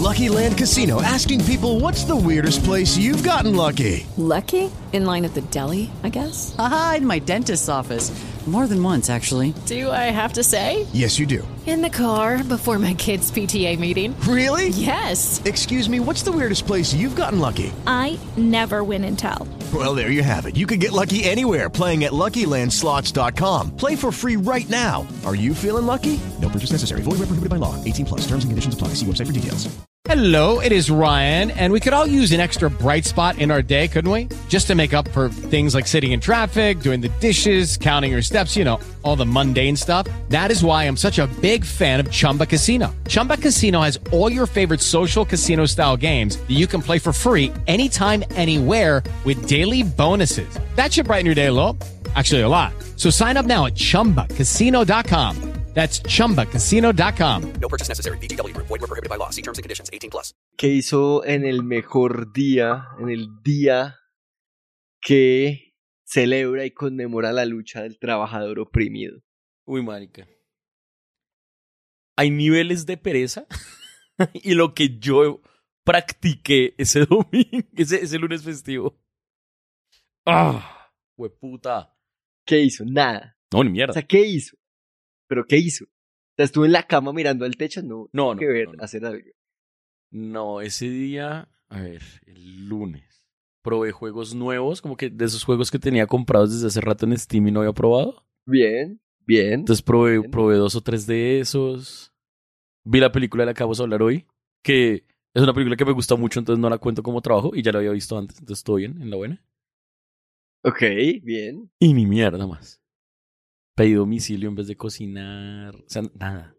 Lucky Land Casino, asking people, what's the weirdest place you've gotten lucky? Lucky? In line at the deli, I guess? Aha, in my dentist's office. More than once, actually. Do I have to say? Yes, you do. In the car before my kids' PTA meeting. Really? Yes. Excuse me, what's the weirdest place you've gotten lucky? I never win and tell. Well, there you have it. You can get lucky anywhere, playing at LuckyLandSlots.com. Play for free right now. Are you feeling lucky? No purchase necessary. Void where prohibited by law. 18 plus. Terms and conditions apply. See website for details. Hello, it is Ryan, and we could all use an extra bright spot in our day, couldn't we? Just to make up for things like sitting in traffic, doing the dishes, counting your steps, you know, all the mundane stuff. That is why I'm such a big fan of Chumba Casino. Chumba Casino has all your favorite social casino-style games that you can play for free anytime, anywhere with daily bonuses. That should brighten your day a little. Actually, a lot. So sign up now at ChumbaCasino.com. That's ChumbaCasino.com. No purchase necessary. VGW Group. Void where prohibited by law. See terms and conditions. 18 plus. ¿Qué hizo en el mejor día, en el día que celebra y conmemora la lucha del trabajador oprimido? Uy, marica. Hay niveles de pereza y lo que yo practiqué ese domingo, ese lunes festivo. ¡Ah! ¡Hueputa! ¿Qué hizo? Nada. No, ni mierda. O sea, ¿qué hizo? ¿Pero qué hizo? O sea, ¿estuvo en la cama mirando al techo? No, No, que ver, no. hacer algo. No, ese día, a ver, el lunes, probé juegos nuevos, como que de esos juegos que tenía comprados desde hace rato en Steam y no había probado. Bien, bien. Entonces probé 2 o 3 de esos. Vi la película de la que vamos a hablar hoy, que es una película que me gusta mucho, entonces no la cuento como trabajo y ya la había visto antes, entonces estoy bien, en la buena. Ok, bien. Y ni mierda más. Pedí domicilio en vez de cocinar. O sea, nada.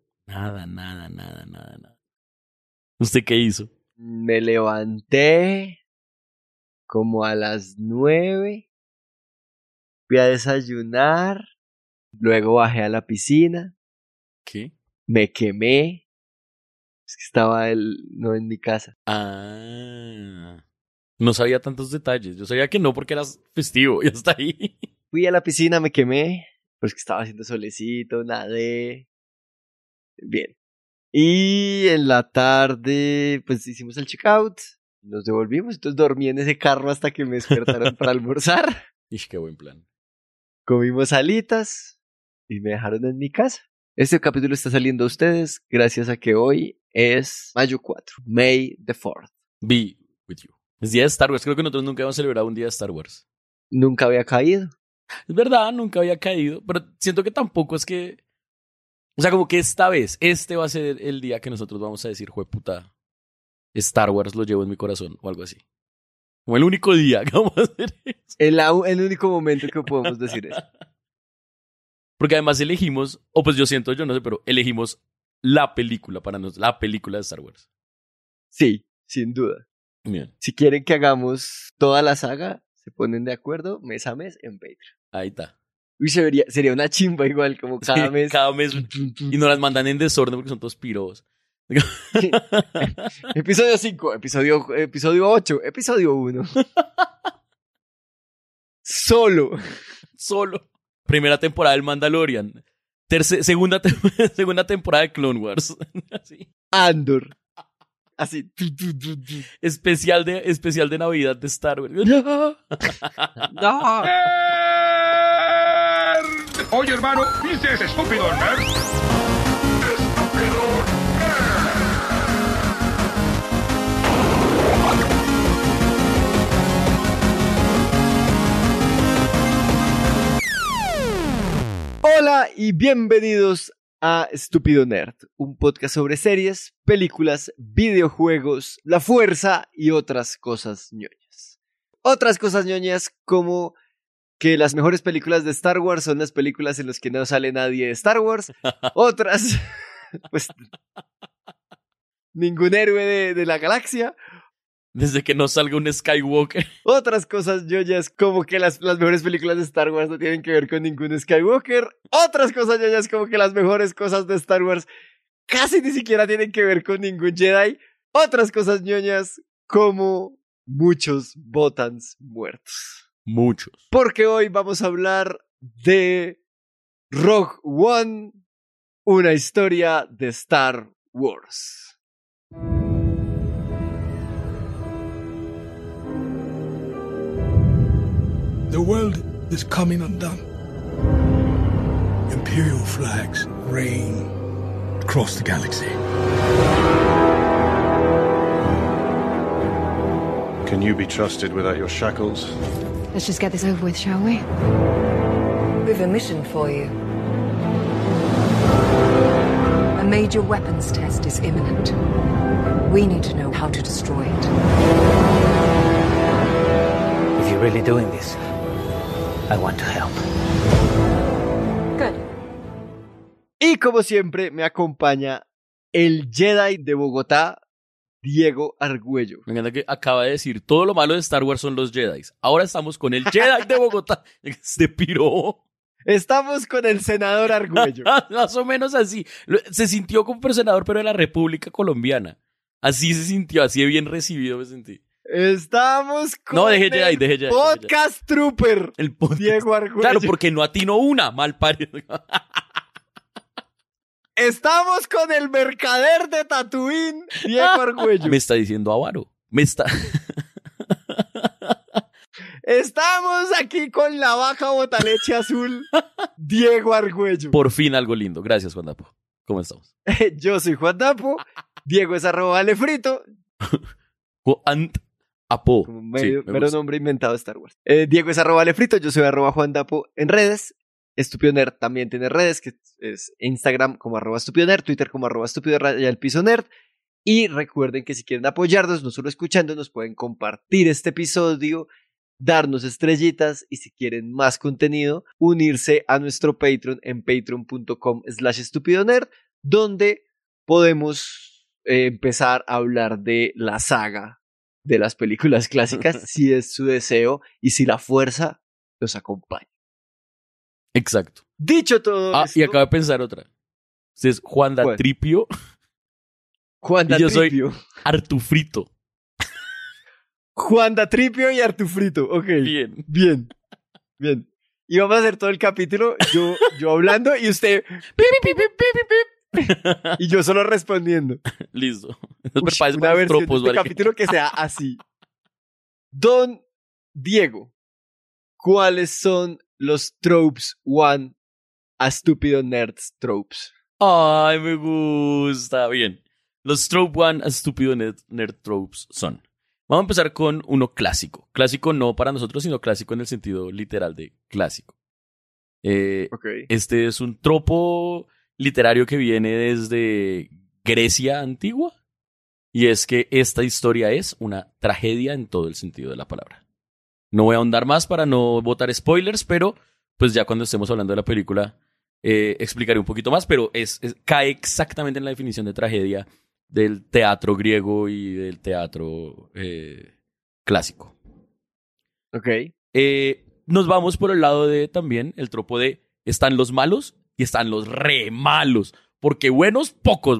¿Usted qué hizo? Me levanté como a las 9. Fui a desayunar. Luego bajé a la piscina. ¿Qué? Me quemé. Es que estaba no en mi casa. Ah. No sabía tantos detalles. Yo sabía que no porque eras festivo y hasta ahí. Fui a la piscina, me quemé. Pues que estaba haciendo solecito, nadé. Bien. Y en la tarde, pues hicimos el checkout. Nos devolvimos. Entonces dormí en ese carro hasta que me despertaron para almorzar. Ish, qué buen plan. Comimos alitas y me dejaron en mi casa. Este capítulo está saliendo a ustedes gracias a que hoy es mayo 4, May the 4th. Be with you. Es día de Star Wars. Creo que nosotros nunca hemos celebrado un día de Star Wars. Nunca había caído. Es verdad, nunca había caído. Pero siento que tampoco es que... O sea, como que esta vez, este va a ser el día que nosotros vamos a decir, jueputa, Star Wars lo llevo en mi corazón o algo así. Como el único día que vamos a hacer eso. El único momento que podemos decir eso. Porque además elegimos, o pues yo no sé, pero elegimos la película para nosotros, la película de Star Wars. Sí, sin duda. Bien. Si quieren que hagamos toda la saga, se ponen de acuerdo mes a mes en Patreon. Ahí está. Uy, sería una chimba igual, como cada mes. Cada mes. Y nos las mandan en desorden porque son todos piros. Episodio 5, episodio 8, episodio 1. Solo. Primera temporada del Mandalorian. Segunda temporada de Clone Wars. Así. Andor. Así. Especial de Navidad de Star Wars. No. Oye, hermano, ¿viste ese estúpido nerd? ¡Estúpido Hola y bienvenidos a Estúpido Nerd, un podcast sobre series, películas, videojuegos, la fuerza y otras cosas ñoñas. Otras cosas ñoñas como que las mejores películas de Star Wars son las películas en las que no sale nadie de Star Wars. Otras, pues, ningún héroe de la galaxia. Desde que no salga un Skywalker. Otras cosas ñoñas como que las mejores películas de Star Wars no tienen que ver con ningún Skywalker. Otras cosas ñoñas como que las mejores cosas de Star Wars casi ni siquiera tienen que ver con ningún Jedi. Otras cosas ñoñas como muchos Botans muertos. Muchos. Porque hoy vamos a hablar de Rogue One, una historia de Star Wars. The world is coming undone. Imperial flags reign across the galaxy. Can you be trusted without your shackles? Let's just get this over with, shall we? We've a mission for you. A major weapons test is imminent. We need to know how to destroy it. If you're really doing this, I want to help. Good. Y como siempre me acompaña el Jedi de Bogotá, Diego Argüello. Me encanta que acaba de decir, todo lo malo de Star Wars son los Jedi. Ahora estamos con el Jedi de Bogotá. Se piró. Estamos con el senador Argüello. Más o menos así. Se sintió como senador, pero de la República Colombiana. Así se sintió, así de bien recibido me sentí. Estamos con Jedi. Podcast Trooper. El podcast. Diego Argüello. Claro, porque no atinó una, mal parido. Estamos con el mercader de Tatooine, Diego Argüello. Me está diciendo avaro. Estamos aquí con la vaca botaleche azul, Diego Argüello. Por fin algo lindo. Gracias, Juan Dapo. ¿Cómo estamos? Yo soy Juan Dapo. Diego es @alefrito. Juan Apo. Como mero nombre inventado de Star Wars. Diego es @alefrito. Yo soy @Juan Dapo en redes. Estúpido Nerd también tiene redes, que es Instagram como @Estúpido Nerd, Twitter como @Estúpido_Nerd. Y recuerden que si quieren apoyarnos, no solo escuchándonos, pueden compartir este episodio, darnos estrellitas y si quieren más contenido, unirse a nuestro Patreon en patreon.com/estúpidonerd, donde podemos empezar a hablar de la saga de las películas clásicas, si es su deseo y si la fuerza los acompaña. Exacto. Dicho todo esto... y acabo de pensar otra. Usted es Juan da Tripio. Juan da y yo Tripio. soy Artufrito. Juan da Tripio y Artufrito. Ok. Bien. Y vamos a hacer todo el capítulo, yo hablando y usted... y yo solo respondiendo. Listo. Una versión de este capítulo que sea así. Don Diego, ¿cuáles son los tropes a Estúpido Nerds tropes? Ay, me gusta. Bien. Los trope 1 a Estúpido Nerd tropes son... Vamos a empezar con uno clásico. Clásico no para nosotros, sino clásico en el sentido literal de clásico. Okay. Este es un tropo literario que viene desde Grecia antigua. Y es que esta historia es una tragedia en todo el sentido de la palabra. No voy a ahondar más para no botar spoilers, pero pues ya cuando estemos hablando de la película explicaré un poquito más, pero cae exactamente en la definición de tragedia del teatro griego y del teatro clásico. Ok. Nos vamos por el lado de también el tropo de están los malos y están los re malos, porque buenos pocos.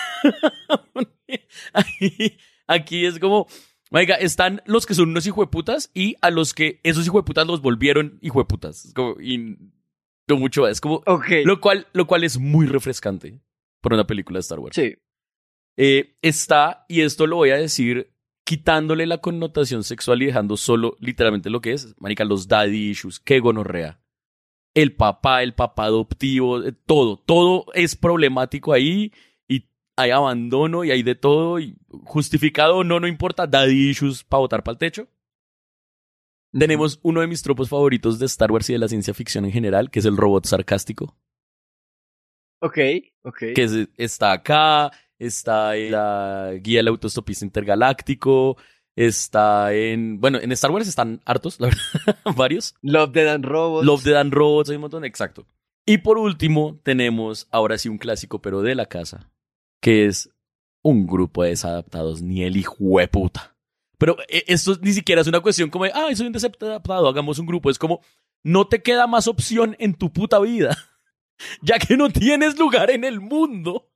Aquí es como, oiga, están los que son unos hijueputas y a los que esos hijueputas los volvieron hijueputas. Es como, y no mucho más. Es como, okay. Lo cual es muy refrescante para una película de Star Wars. Sí. Está, y esto lo voy a decir quitándole la connotación sexual y dejando solo literalmente lo que es, marica, los daddy issues, qué gonorrea. El papá adoptivo, todo es problemático ahí y hay abandono y hay de todo y justificado o no importa, daddy issues para botar para el techo. Tenemos uno de mis tropos favoritos de Star Wars y de la ciencia ficción en general, que es el robot sarcástico. Ok. Que está acá, está en la guía del autostopista intergaláctico, está en Star Wars están hartos, la verdad, varios. Love, Death and Robots. Hay un montón, exacto. Y por último, tenemos ahora sí un clásico, pero de la casa, que es un grupo de desadaptados, ni el hijueputa. Pero esto ni siquiera es una cuestión como de, soy un desadaptado, hagamos un grupo. Es como, no te queda más opción en tu puta vida, ya que no tienes lugar en el mundo.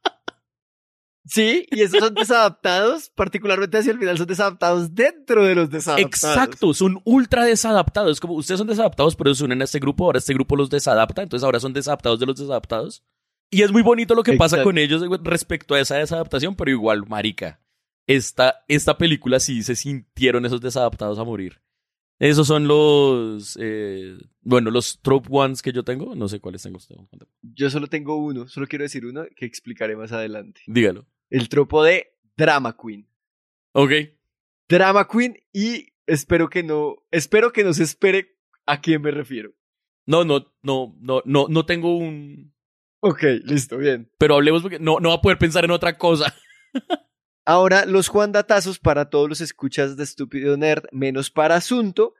Sí, y esos son desadaptados, particularmente hacia el final son desadaptados dentro de los desadaptados. Exacto, son ultra desadaptados. Es como, ustedes son desadaptados, pero se unen a este grupo, ahora este grupo los desadapta, entonces ahora son desadaptados de los desadaptados. Y es muy bonito lo que pasa con ellos respecto a esa desadaptación, pero igual, marica, esta película sí se sintieron esos desadaptados a morir. Esos son los trope ones que yo tengo. No sé cuáles tengo usted. Yo solo tengo uno, solo quiero decir uno que explicaré más adelante. Dígalo. El tropo de Drama Queen. Ok. Drama Queen y espero que no se espere a quién me refiero. No tengo un... Ok, listo, bien. Pero hablemos porque no va a poder pensar en otra cosa. Ahora, los Juan Datazos para todos los escuchas de Estúpido Nerd, menos para Asunto.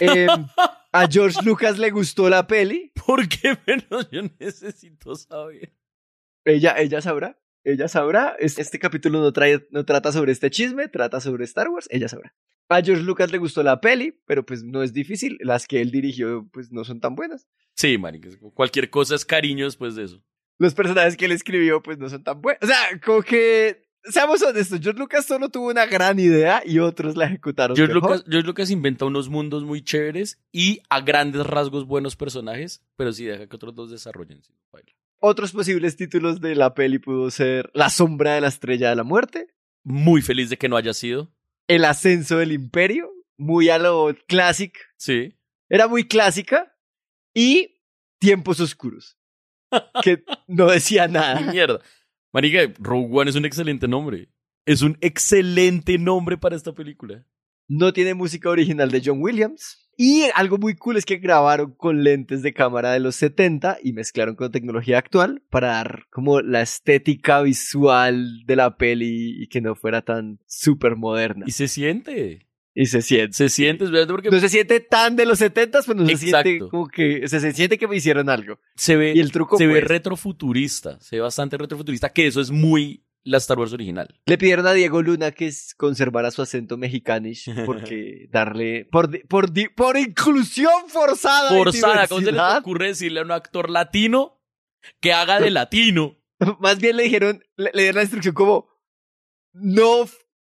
A George Lucas le gustó la peli. ¿Por qué menos? Yo necesito saber. Ella sabrá. Ella sabrá. Este capítulo no trata sobre este chisme, trata sobre Star Wars. Ella sabrá. A George Lucas le gustó la peli, pero pues no es difícil. Las que él dirigió pues no son tan buenas. Sí, marica. Cualquier cosa es cariño después de eso. Los personajes que él escribió pues no son tan buenos. O sea, como que... Seamos honestos, George Lucas solo tuvo una gran idea y otros la ejecutaron mejor. George Lucas inventa unos mundos muy chéveres y a grandes rasgos buenos personajes, pero sí deja que otros dos desarrollen. Sí, otros posibles títulos de la peli pudo ser La sombra de la estrella de la muerte. Muy feliz de que no haya sido. El ascenso del imperio, muy a lo clásico. Sí. Era muy clásica. Y Tiempos oscuros, que no decía nada. Mierda. Marica, Rogue One es un excelente nombre. Es un excelente nombre para esta película. No tiene música original de John Williams. Y algo muy cool es que grabaron con lentes de cámara de los 70 y mezclaron con tecnología actual para dar como la estética visual de la peli y que no fuera tan súper moderna. Y se siente. Se siente, porque... No se siente tan de los 70, pero no se siente como que... se siente que me hicieron algo. Se ve, y el truco ve retrofuturista, se ve bastante retrofuturista, que eso es muy la Star Wars original. Le pidieron a Diego Luna que conservara su acento mexicanish, porque darle... Por inclusión forzada. Forzada, ¿cómo se le ocurre decirle a un actor latino que haga de latino? Más bien le dieron la instrucción como... No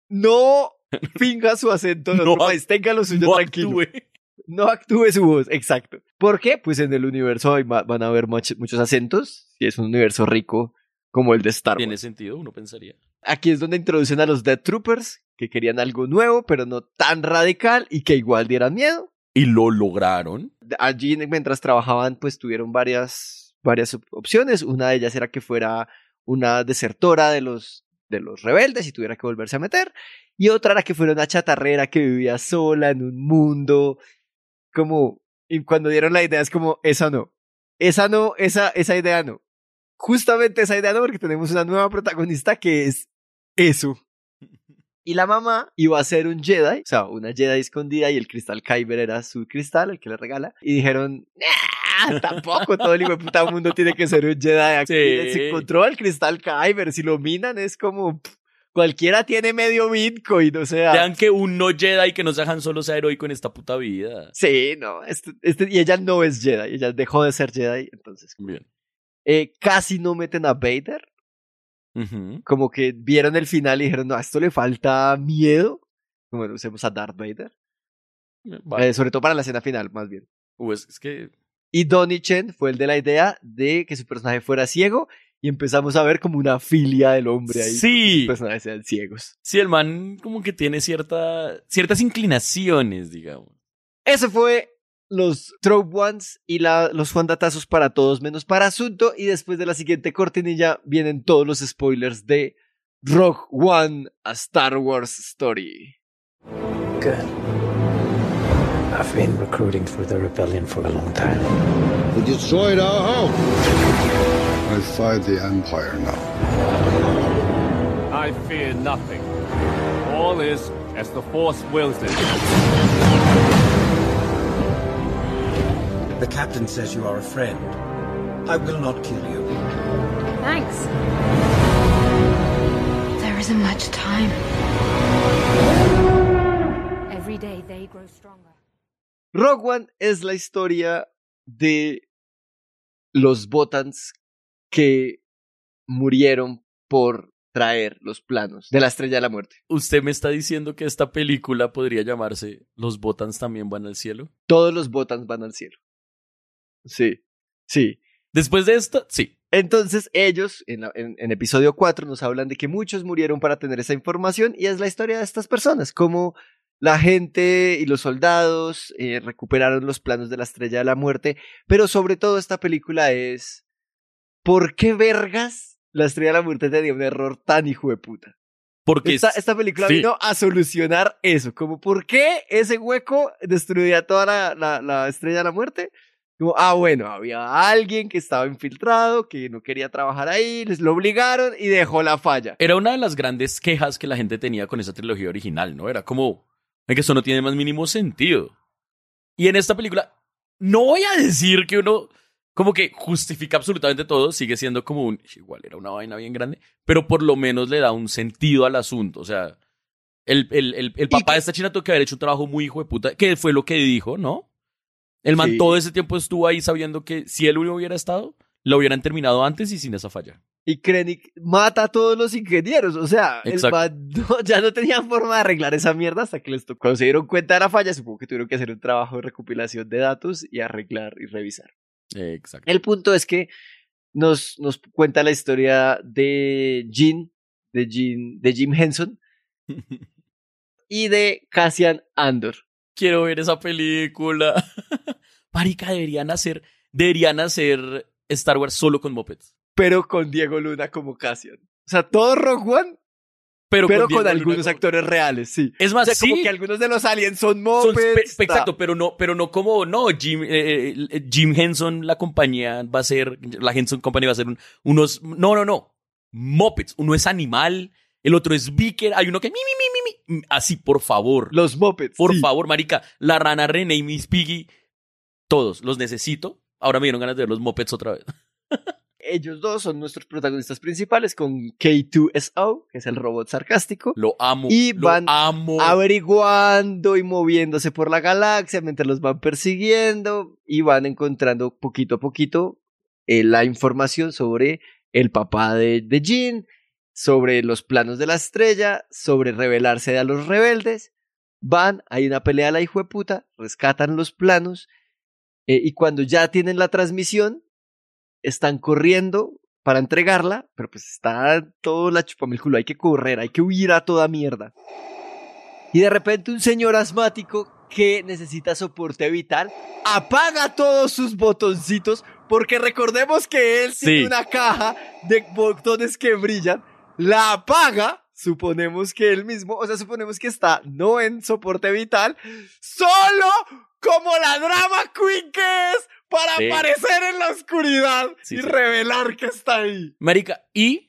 finja su acento en otro país, tenga lo suyo tranquilo. No actúe su voz, exacto. ¿Por qué? Pues en el universo van a haber muchos acentos, y es un universo rico como el de Star Wars. Tiene sentido, uno pensaría. Aquí es donde introducen a los Death Troopers, que querían algo nuevo, pero no tan radical, y que igual dieran miedo. Y lo lograron. Allí, mientras trabajaban, pues tuvieron varias opciones. Una de ellas era que fuera una desertora de los rebeldes y tuviera que volverse a meter. Y otra era que fuera una chatarrera que vivía sola en un mundo. Como, y cuando dieron la idea es como, esa idea no. Justamente esa idea no, porque tenemos una nueva protagonista que es eso. Y la mamá iba a ser un Jedi, o sea, una Jedi escondida, y el cristal Kyber era su cristal, el que le regala. Y dijeron, tampoco todo el hijo de puta mundo tiene que ser un Jedi. Sí. Se encontró el cristal Kyber, si lo minan es como... Cualquiera tiene medio Bitcoin, o sea... Vean que un no Jedi que no se Han Solo sea heroico en esta puta vida. Sí, no, y ella no es Jedi, ella dejó de ser Jedi, entonces... Bien. Casi no meten a Vader. Uh-huh. Como que vieron el final y dijeron, no, a esto le falta miedo. Como usemos a Darth Vader. Vale. Sobre todo para la escena final, más bien. Es que... Y Donnie Chen fue el de la idea de que su personaje fuera ciego. Y empezamos a ver como una filia del hombre ahí. Sí. Los personajes sean ciegos. Sí, el man como que tiene ciertas inclinaciones, digamos. Ese fue los Trope Ones y los Juan Datazos para todos menos para Asunto. Y después de la siguiente cortinilla vienen todos los spoilers de Rogue One, a Star Wars Story. Good. I've been recruiting for the rebellion for a long time. We destroyed our home. I fight the Empire now. I fear nothing. All is as the Force wills it. The captain says you are a friend. I will not kill you. Thanks. There isn't much time. Every day they grow stronger. Rogue One es la historia de los Botans que murieron por traer los planos de la Estrella de la Muerte. ¿Usted me está diciendo que esta película podría llamarse Los Botans también van al cielo? Todos los Botans van al cielo. Sí. Después de esto, sí. Entonces ellos, en episodio 4, nos hablan de que muchos murieron para tener esa información y es la historia de estas personas, cómo La gente y los soldados recuperaron los planos de la Estrella de la Muerte, pero sobre todo esta película es ¿por qué vergas la Estrella de la Muerte tenía un error tan hijo de puta? Porque esta película vino a solucionar eso, como ¿por qué ese hueco destruía toda la Estrella de la Muerte? Como, bueno, había alguien que estaba infiltrado, que no quería trabajar ahí, les lo obligaron y dejó la falla. Era una de las grandes quejas que la gente tenía con esa trilogía original, ¿no? Era como, que eso no tiene más mínimo sentido. Y en esta película, no voy a decir que uno como que justifica absolutamente todo, sigue siendo como igual era una vaina bien grande, pero por lo menos le da un sentido al asunto. O sea, el papá de esta china tuvo que haber hecho un trabajo muy hijo de puta, que fue lo que dijo, ¿no? El man todo ese tiempo estuvo ahí sabiendo que si él hubiera estado, lo hubieran terminado antes y sin esa falla. Y Krennic mata a todos los ingenieros, o sea, exacto. El man ya no tenían forma de arreglar esa mierda hasta que cuando se dieron cuenta de la falla, supongo que tuvieron que hacer un trabajo de recopilación de datos y arreglar y revisar. Exacto. El punto es que nos cuenta la historia de Jim Henson y de Cassian Andor. Quiero ver esa película. Marica, deberían hacer Star Wars solo con mopeds. Pero con Diego Luna como Cassian. O sea, todo Rogue One, pero con algunos actores reales, sí. Es más, o sea, como que algunos de los aliens son mopeds. Exacto, pero no como, Jim Henson, la compañía va a ser, la Henson Company va a ser unos, no, mopeds. Uno es animal, el otro es Vicker, hay uno que así, por favor. Los mopeds. Por favor, marica, la rana René y Miss Piggy, todos, los necesito. Ahora me dieron ganas de ver los mopeds otra vez. Ellos dos son nuestros protagonistas principales con K2SO, que es el robot sarcástico. Lo amo. Y van averiguando y moviéndose por la galaxia mientras los van persiguiendo y van encontrando poquito a poquito la información sobre el papá de Jin, sobre los planos de la estrella, sobre rebelarse a los rebeldes. Hay una pelea a la hijueputa, rescatan los planos y cuando ya tienen la transmisión, están corriendo para entregarla, pero pues está todo la chupame el culo, hay que correr, hay que huir a toda mierda. Y de repente un señor asmático que necesita soporte vital apaga todos sus botoncitos, porque recordemos que él tiene una caja de botones que brillan, la apaga, suponemos que él mismo, o sea, suponemos que está no en soporte vital, solo como la drama queen que es, para aparecer en la oscuridad y revelar que está ahí. Marica, y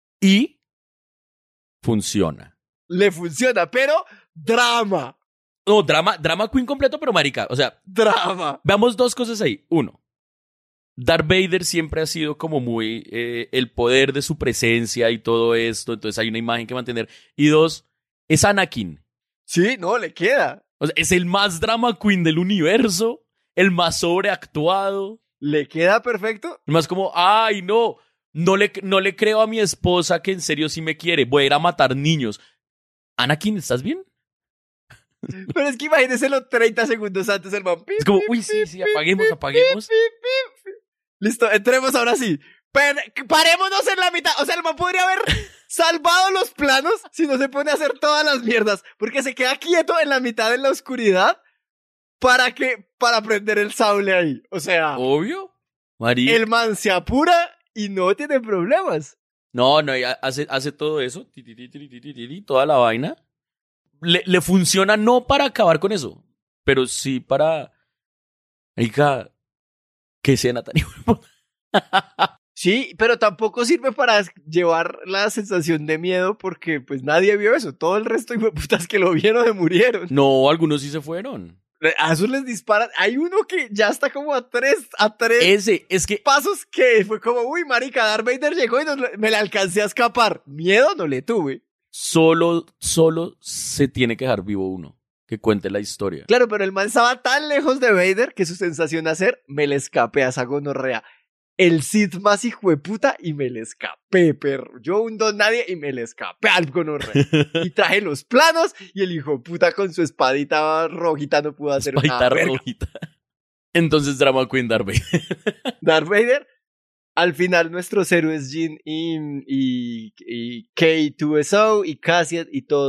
funciona. Le funciona, pero drama. No, drama queen completo, pero marica, o sea, drama. Veamos dos cosas ahí. Uno, Darth Vader siempre ha sido como muy el poder de su presencia y todo esto, entonces hay una imagen que mantener. Y dos, es Anakin. Sí, no, le queda. O sea, es el más drama queen del universo. El más sobreactuado. ¿Le queda perfecto? El más como, ay, no le creo a mi esposa que en serio sí me quiere. Voy a ir a matar niños. Anakin, ¿estás bien? Pero es que imagínenselo 30 segundos antes del vampiro. Es como, uy, sí, apaguemos. Listo, entremos ahora sí. Parémonos en la mitad. O sea, el man podría haber salvado los planos si no se pone a hacer todas las mierdas. Porque se queda quieto en la mitad en la oscuridad. Para prender el sable ahí. O sea, obvio, María. El man se apura y no tiene problemas. No, hace todo eso, toda la vaina. Le funciona no para acabar con eso, pero sí para... Marica, qué escena tan Sí, pero tampoco sirve para llevar la sensación de miedo porque pues nadie vio eso. Todo el resto de putas que lo vieron se murieron. No, algunos sí se fueron. A esos les disparan. Hay uno que ya está como a tres es que pasos que fue como, uy, marica, Darth Vader llegó y me le alcancé a escapar. Miedo no le tuve. Solo se tiene que dejar vivo uno que cuente la historia. Claro, pero el man estaba tan lejos de Vader que su sensación de hacer, me le escapé a esa gonorrea. El Sith más hijueputa y me le escapé, perro. Yo un don nadie y me le escapé al gonorrea. Y traje los planos y el hijueputa con su espadita rojita no pudo hacer nada. Rojita. Entonces drama queen Darth Vader. Darth Vader. Al final nuestros héroes Jin y K2SO y Cassian y todos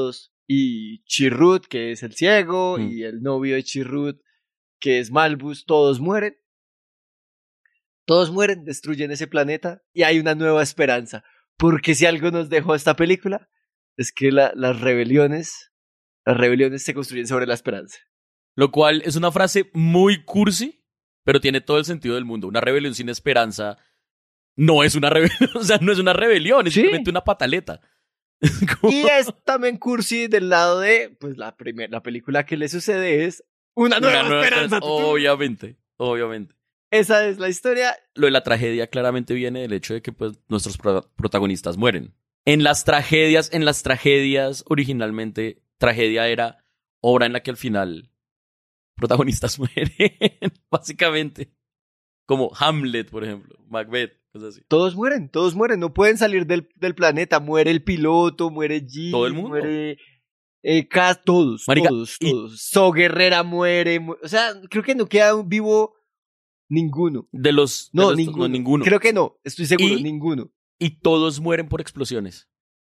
y Chirrut, que es el ciego, y el novio de Chirrut, que es Malbus, todos mueren. Todos mueren, destruyen ese planeta y hay una nueva esperanza. Porque si algo nos dejó esta película, es que las rebeliones se construyen sobre la esperanza. Lo cual es una frase muy cursi, pero tiene todo el sentido del mundo. Una rebelión sin esperanza no es una rebelión, o sea, no es una rebelión, es simplemente una pataleta. Y es también cursi del lado de, pues la película que le sucede es una nueva esperanza. Obviamente. Esa es la historia. Lo de la tragedia claramente viene del hecho de que pues nuestros protagonistas mueren. En las tragedias originalmente, tragedia era obra en la que al final protagonistas mueren, básicamente. Como Hamlet, por ejemplo, Macbeth, cosas así. Todos mueren, no pueden salir del planeta. Muere el piloto, muere G, todo el mundo. Muere todos, Marica, todos. So Guerrera muere, o sea, creo que no queda vivo ninguno. Ninguno. Creo que no, estoy seguro, ninguno. Y todos mueren por explosiones.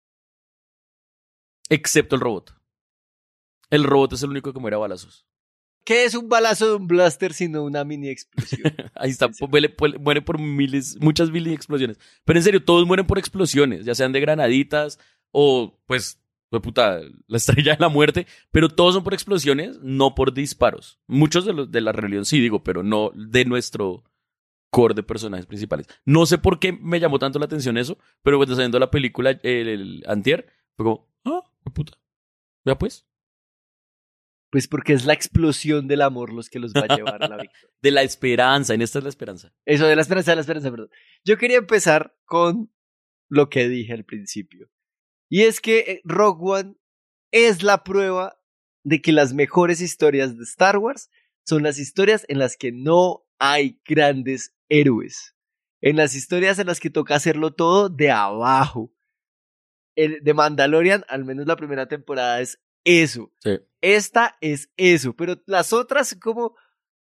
Excepto el robot. El robot es el único que muere a balazos. ¿Qué es un balazo de un blaster sino una mini explosión? Ahí está, muere por muchas mil explosiones. Pero en serio, todos mueren por explosiones, ya sean de granaditas o, pues, la estrella de la muerte. Pero todos son por explosiones, no por disparos. Muchos de la rebelión sí, digo, pero no de nuestro core de personajes principales. No sé por qué me llamó tanto la atención eso, pero cuando saliendo la película, el antier, fue como, vea pues. Pues porque es la explosión del amor los que los va a llevar a la victoria. De la esperanza, en esta es la esperanza. Eso, de la esperanza, perdón. Yo quería empezar con lo que dije al principio. Y es que Rogue One es la prueba de que las mejores historias de Star Wars son las historias en las que no hay grandes héroes. En las historias en las que toca hacerlo todo de abajo. El de Mandalorian, al menos la primera temporada, es eso. Sí. Esta es eso, pero las otras como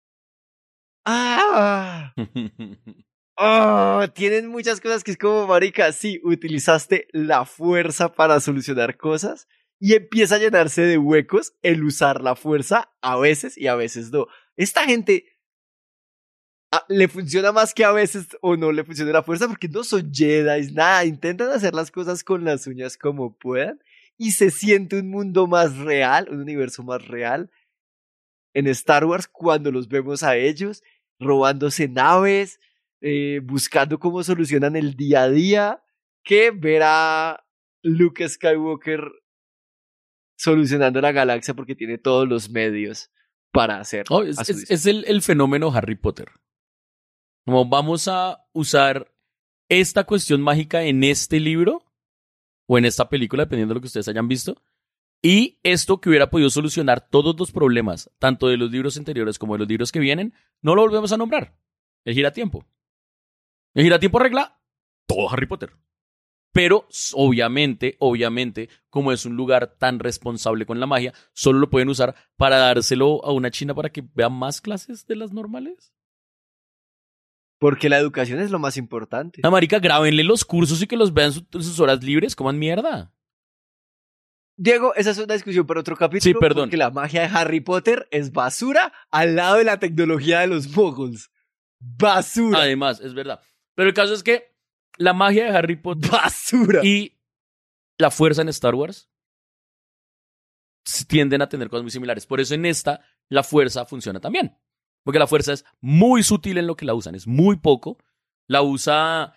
tienen muchas cosas que es como, marica, sí, utilizaste la fuerza para solucionar cosas y empieza a llenarse de huecos el usar la fuerza a veces y a veces no. Esta gente le funciona más que a veces o no le funciona la fuerza porque no son Jedi, nada, intentan hacer las cosas con las uñas como puedan. Y se siente un mundo más real, un universo más real en Star Wars cuando los vemos a ellos robándose naves, buscando cómo solucionan el día a día, que ver a Luke Skywalker solucionando la galaxia porque tiene todos los medios para hacerlo. Es el fenómeno Harry Potter. Como vamos a usar esta cuestión mágica en este libro o en esta película, dependiendo de lo que ustedes hayan visto, y esto que hubiera podido solucionar todos los problemas, tanto de los libros anteriores como de los libros que vienen, no lo volvemos a nombrar. El giratiempo. El giratiempo arregla todo Harry Potter. Pero, obviamente, como es un lugar tan responsable con la magia, solo lo pueden usar para dárselo a una china para que vea más clases de las normales. Porque la educación es lo más importante. La marica, grábenle los cursos y que los vean en sus horas libres, coman mierda. Diego, esa es una discusión para otro capítulo. Sí, perdón. Porque la magia de Harry Potter es basura al lado de la tecnología de los muggles. Basura. Además, es verdad. Pero el caso es que la magia de Harry Potter basura y la fuerza en Star Wars tienden a tener cosas muy similares. Por eso en esta la fuerza funciona también. Porque la fuerza es muy sutil en lo que la usan, es muy poco. La usa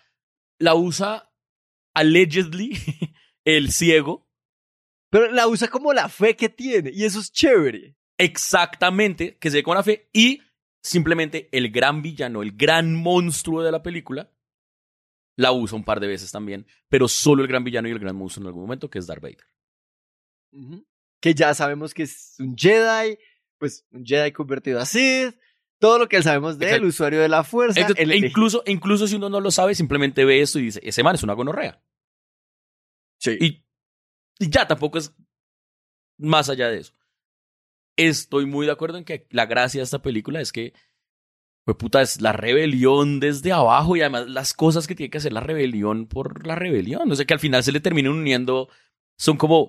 allegedly el ciego. Pero la usa como la fe que tiene, y eso es chévere. Exactamente, que se ve con la fe. Y simplemente el gran villano, el gran monstruo de la película, la usa un par de veces también. Pero solo el gran villano y el gran monstruo en algún momento, que es Darth Vader. Que ya sabemos que es un Jedi, pues un Jedi convertido a Sith. Todo lo que sabemos de él, usuario de la fuerza. Incluso si uno no lo sabe, simplemente ve esto y dice, ese man es una gonorrea. Sí. Y ya tampoco es más allá de eso. Estoy muy de acuerdo en que la gracia de esta película es que, pues puta, es la rebelión desde abajo y además las cosas que tiene que hacer la rebelión por la rebelión. O sea, que al final se le terminan uniendo, son como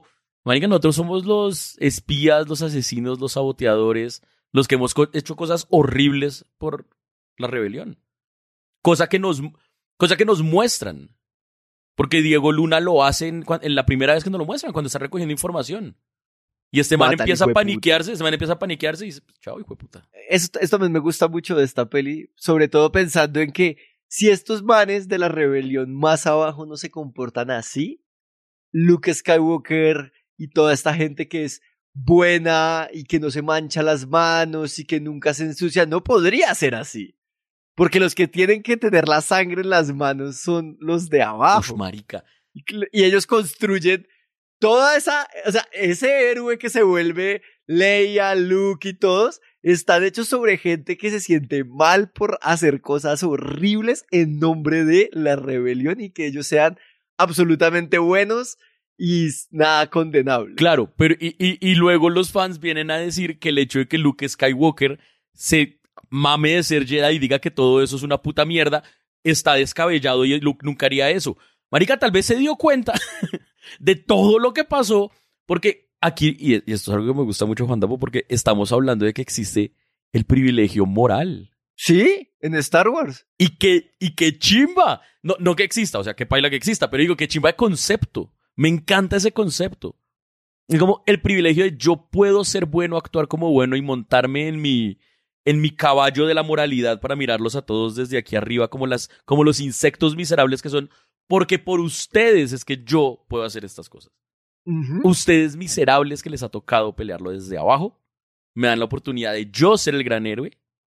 Marica, nosotros somos los espías, los asesinos, los saboteadores, los que hemos hecho cosas horribles por la rebelión. Cosa que nos muestran. Porque Diego Luna lo hace en la primera vez que nos lo muestran, cuando está recogiendo información. Y este man empieza a paniquearse, y dice, chao, hijo de puta. Esto también me gusta mucho de esta peli, sobre todo pensando en que si estos manes de la rebelión más abajo no se comportan así, Luke Skywalker y toda esta gente que es buena y que no se mancha las manos y que nunca se ensucia, no podría ser así. Porque los que tienen que tener la sangre en las manos son los de abajo. Uf, marica. Y ellos construyen toda esa, o sea, ese héroe que se vuelve Leia, Luke y todos, están hechos sobre gente que se siente mal por hacer cosas horribles en nombre de la rebelión y que ellos sean absolutamente buenos y nada condenable. Claro, pero y luego los fans vienen a decir que el hecho de que Luke Skywalker se mame de ser Jedi y diga que todo eso es una puta mierda, está descabellado y Luke nunca haría eso. Marica, tal vez se dio cuenta de todo lo que pasó, porque aquí, y esto es algo que me gusta mucho, Juan Dapo, porque estamos hablando de que existe el privilegio moral. Sí, en Star Wars. Y que chimba. No que exista, o sea, que paila que exista, pero digo que chimba de concepto. Me encanta ese concepto. Es como el privilegio de yo puedo ser bueno, actuar como bueno y montarme en mi caballo de la moralidad para mirarlos a todos desde aquí arriba como los insectos miserables que son, porque por ustedes es que yo puedo hacer estas cosas. Uh-huh. Ustedes miserables que les ha tocado pelearlo desde abajo, me dan la oportunidad de yo ser el gran héroe,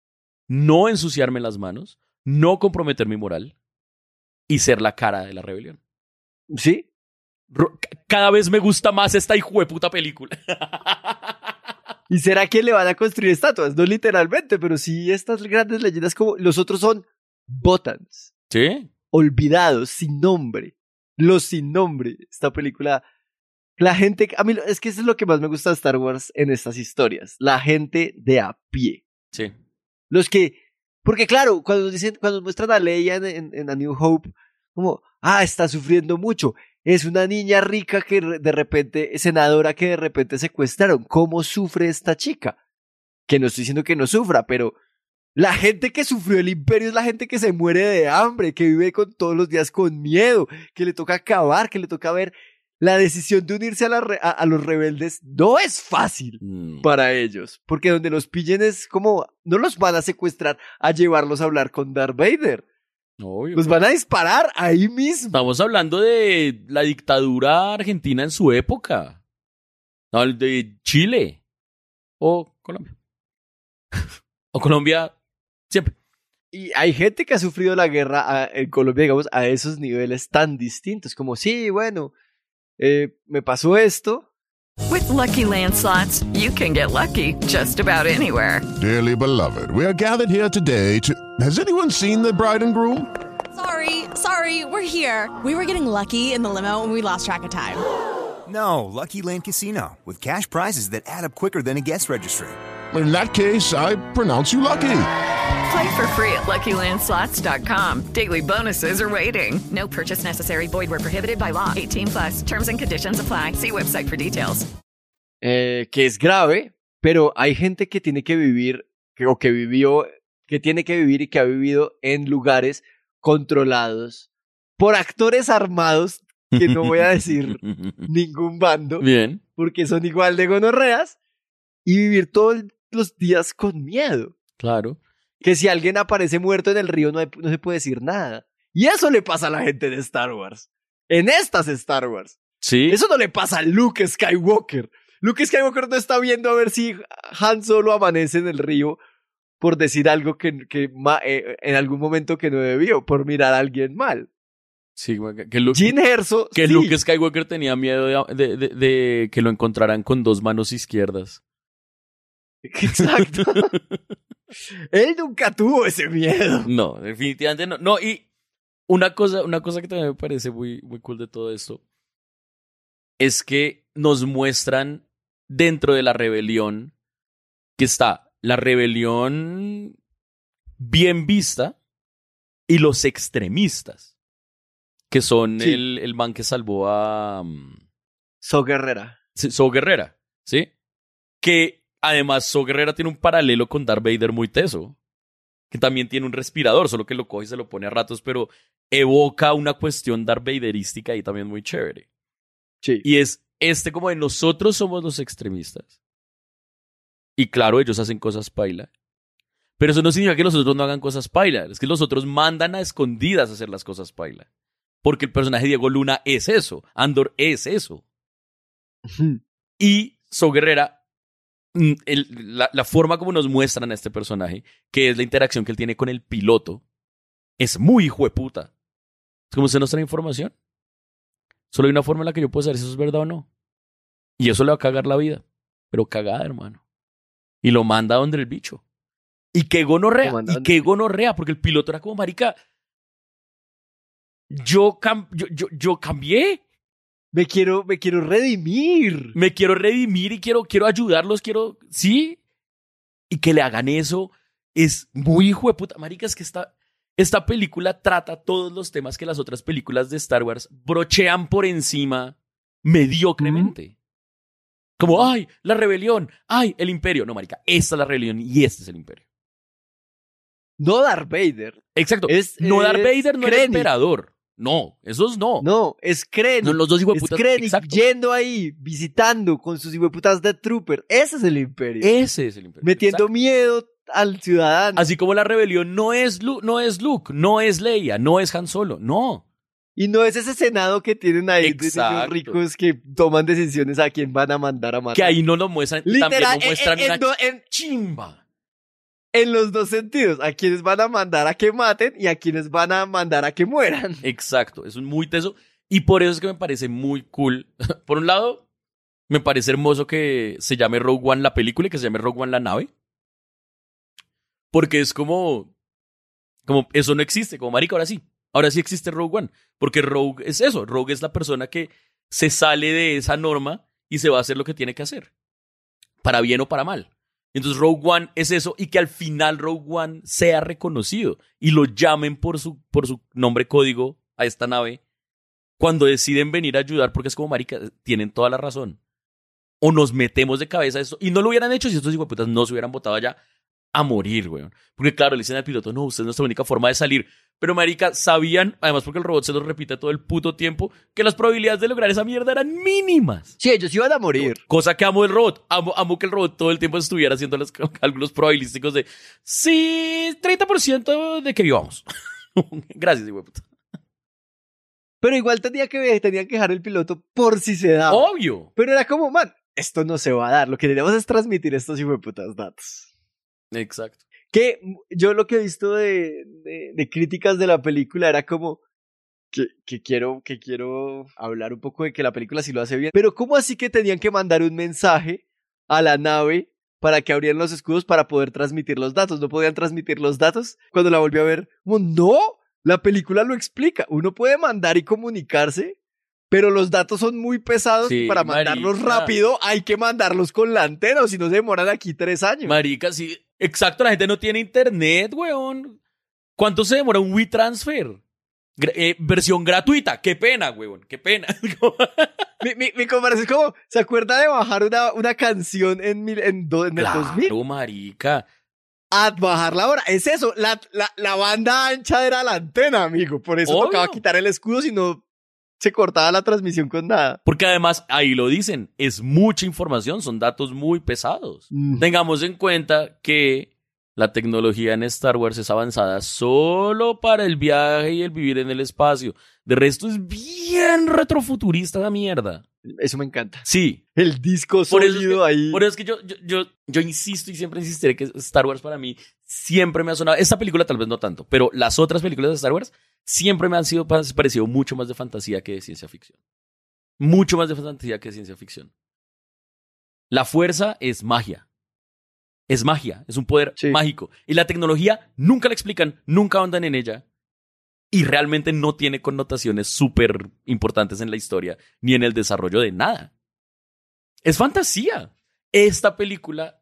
no ensuciarme las manos, no comprometer mi moral y ser la cara de la rebelión. Sí. Cada vez me gusta más esta hijueputa película. ¿Y será que le van a construir estatuas? No literalmente, pero sí estas grandes leyendas como los otros son Botans. Sí. Olvidados, sin nombre. Los sin nombre. Esta película, la gente, a mí es que eso es lo que más me gusta de Star Wars en estas historias. La gente de a pie. Sí. Los que, porque claro, cuando muestran a Leia en A New Hope, como, está sufriendo mucho. Es una niña rica que de repente, senadora que de repente secuestraron. ¿Cómo sufre esta chica? Que no estoy diciendo que no sufra, pero la gente que sufrió el imperio es la gente que se muere de hambre, que vive todos los días con miedo, que le toca acabar, que le toca ver la decisión de unirse a los rebeldes. No es fácil para ellos, porque donde los pillen es como, no los van a secuestrar a llevarlos a hablar con Darth Vader. Obvio. Los van a disparar ahí mismo. Estamos hablando de la dictadura argentina en su época. No, de Chile. O Colombia. O Colombia siempre. Y hay gente que ha sufrido la guerra en Colombia, digamos, a esos niveles tan distintos. Como, sí, bueno, me pasó esto. With Lucky Land Slots, you can get lucky just about anywhere. Dearly beloved, we are gathered here today to... Has anyone seen the bride and groom? Sorry, we're here. We were getting lucky in the limo and we lost track of time. No, Lucky Land Casino, with cash prizes that add up quicker than a guest registry. In that case, I pronounce you lucky. Play for free at LuckyLandSlots.com. Daily bonuses are waiting. No purchase necessary. Void where prohibited by law. 18+. Terms and conditions apply. See website for details. Que es grave, pero hay gente que tiene que vivir, que tiene que vivir y que ha vivido en lugares controlados por actores armados, que no voy a decir ningún bando. Bien. Porque son igual de gonorreas, y vivir todos los días con miedo. Claro. Que si alguien aparece muerto en el río no se puede decir nada. Y eso le pasa a la gente de Star Wars. En estas Star Wars. Sí. Eso no le pasa a Luke Skywalker. Luke Skywalker no está viendo a ver si Han Solo amanece en el río por decir algo que en algún momento que no debió, por mirar a alguien mal. Sí, que Luke, Jyn Erso, que sí. Luke Skywalker tenía miedo de que lo encontraran con dos manos izquierdas. Exacto. Él nunca tuvo ese miedo. No, definitivamente no. No, y una cosa que también me parece muy, muy cool de todo esto es que nos muestran dentro de la rebelión que está la rebelión bien vista y los extremistas, que son sí. el man que salvó a So Guerrera. Saw Gerrera, ¿sí? Que además Saw Gerrera tiene un paralelo con Darth Vader muy teso, que también tiene un respirador, solo que lo coge y se lo pone a ratos, pero evoca una cuestión Darth Vaderística y también muy chévere. Sí. Y es como de nosotros somos los extremistas. Y claro, ellos hacen cosas paila. Pero eso no significa que los otros no hagan cosas paila. Es que los otros mandan a escondidas a hacer las cosas paila. Porque el personaje de Diego Luna es eso. Andor es eso. Y Saw Gerrera, la forma como nos muestran a este personaje, que es la interacción que él tiene con el piloto, es muy hijueputa. Es como se nos trae información. Solo hay una forma en la que yo puedo saber si eso es verdad o no. Y eso le va a cagar la vida. Pero cagada, hermano. Y lo manda donde el bicho. Y qué gonorrea. Porque el piloto era como, marica, yo cambié. Me quiero redimir. Me quiero redimir y quiero ayudarlos, ¿sí? Y que le hagan eso es muy hijo de puta. Marica, es que esta película trata todos los temas que las otras películas de Star Wars brochean por encima mediocremente. Como, ay, la rebelión, ay, el imperio. No, marica, esta es la rebelión y este es el imperio. No Darth Vader. Exacto. No Darth Vader, no el emperador. No, esos no. No, es Krennic. No, los dos hijueputas. Es Krennic yendo ahí, visitando con sus hijueputas Death Trooper. Ese es el imperio. Ese es el imperio. Metiendo miedo al ciudadano. Así como la rebelión no es Luke, no es Leia, no es Han Solo, no. Y no es ese senado que tienen ahí de niños ricos que toman decisiones a quién van a mandar a matar. Que ahí no lo muestran. Literal, también lo muestran en chimba. En los dos sentidos, a quienes van a mandar a que maten y a quienes van a mandar a que mueran. Exacto, es muy teso. Y por eso es que me parece muy cool. Por un lado, me parece hermoso que se llame Rogue One la película y que se llame Rogue One la nave. Porque es como eso no existe, como marica, ahora sí existe Rogue One. Porque Rogue es eso, Rogue es la persona que se sale de esa norma y se va a hacer lo que tiene que hacer. Para bien o para mal. Entonces Rogue One es eso, y que al final Rogue One sea reconocido y lo llamen por su nombre código a esta nave cuando deciden venir a ayudar, porque es como, marica, tienen toda la razón. O nos metemos de cabeza a esto, y no lo hubieran hecho si estos hijueputas no se hubieran botado allá a morir, güey. Porque claro, le dicen al piloto, no, usted es nuestra única forma de salir. Pero marica, sabían, además porque el robot se lo repite todo el puto tiempo, que las probabilidades de lograr esa mierda eran mínimas. Sí, ellos iban a morir. Cosa que amo del robot. Amo que el robot todo el tiempo estuviera haciendo los cálculos probabilísticos de, sí, 30% de que vivamos. Gracias, hijo de puta. Pero igual tenían que dejar el piloto por si se daba. Obvio. Pero era como, man, esto no se va a dar. Lo que tenemos es transmitir estos hijo de putas datos. Exacto. Que yo lo que he visto de críticas de la película era como que quiero hablar un poco de que la película sí lo hace bien. Pero ¿cómo así que tenían que mandar un mensaje a la nave para que abrieran los escudos para poder transmitir los datos? ¿No podían transmitir los datos? Cuando la volví a ver, como, no, la película lo explica. Uno puede mandar y comunicarse, pero los datos son muy pesados, sí, para mandarlos rápido hay que mandarlos con la antena, o si no se demoran aquí 3 años. Marica, sí, exacto, la gente no tiene internet, weón. ¿Cuánto se demora un WeTransfer? Versión gratuita, qué pena, weón, qué pena. mi compadre es como, ¿se acuerda de bajar una canción en el 2000? Claro, marica. A bajar la hora, es eso, la banda ancha era la antena, amigo, por eso tocaba quitar el escudo, si no se cortaba la transmisión con nada. Porque además, ahí lo dicen, es mucha información, son datos muy pesados. Tengamos en cuenta que la tecnología en Star Wars es avanzada solo para el viaje y el vivir en el espacio. De resto es bien retrofuturista la mierda. Eso me encanta. Sí. El disco sólido ahí. Por eso es que yo insisto y siempre insistiré que Star Wars para mí siempre me ha sonado. Esta película tal vez no tanto, pero las otras películas de Star Wars siempre me han parecido mucho más de fantasía que de ciencia ficción. Mucho más de fantasía que de ciencia ficción. La fuerza es magia. Es magia, es un poder mágico. Y la tecnología nunca la explican, nunca andan en ella. Y realmente no tiene connotaciones súper importantes en la historia, ni en el desarrollo de nada. Es fantasía. Esta película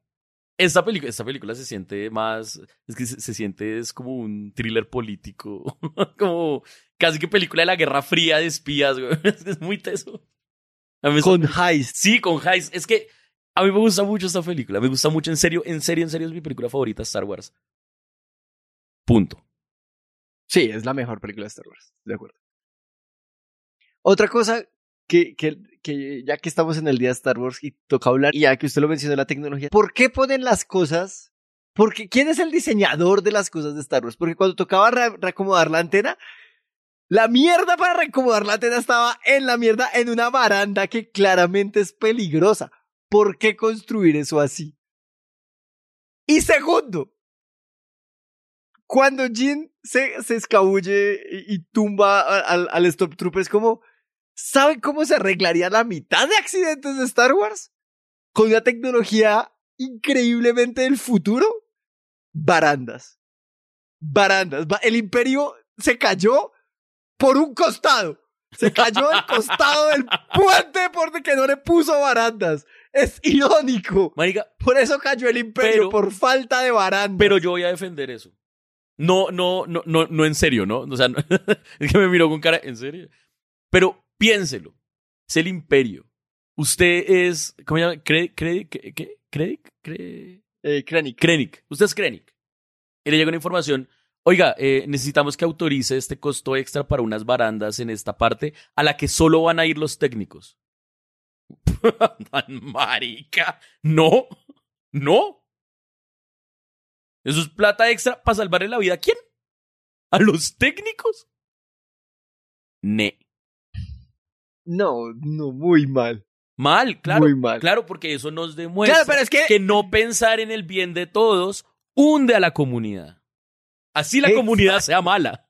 se siente más, es que se siente, es como un thriller político, como casi que película de la Guerra Fría de espías, güey. Es muy teso. Con Heist. Sí, con Heist. Es que a mí me gusta mucho esta película. Me gusta mucho, en serio es mi película favorita, Star Wars. Punto. Sí, es la mejor película de Star Wars, de acuerdo. Otra cosa que ya que estamos en el día de Star Wars y toca hablar, y ya que usted lo mencionó, la tecnología, ¿por qué ponen las cosas? Porque ¿quién es el diseñador de las cosas de Star Wars? Porque cuando tocaba reacomodar la antena, la mierda para reacomodar la antena estaba en la mierda en una baranda que claramente es peligrosa. ¿Por qué construir eso así? Y segundo, cuando Jin se escabulle y tumba al Stormtrooper, es como, ¿saben cómo se arreglaría la mitad de accidentes de Star Wars? Con una tecnología increíblemente del futuro. Barandas. El Imperio se cayó por un costado. Se cayó del costado del puente porque no le puso barandas. Es irónico. Marica, por eso cayó el Imperio, por falta de barandas. Pero yo voy a defender eso. No, en serio, ¿no? O sea, no, es que me miró con cara, ¿en serio? Pero piénselo. Es el Imperio. Usted es, ¿cómo se llama? Krennic. Usted es Krennic. Y le llega una información. Oiga, necesitamos que autorice este costo extra para unas barandas en esta parte a la que solo van a ir los técnicos. Marica. No. Eso es plata extra para salvarle la vida. ¿A quién? ¿A los técnicos? No, muy mal. Mal, claro. Muy mal. Claro, porque eso nos demuestra pero es que no pensar en el bien de todos hunde a la comunidad. Así la comunidad sea mala.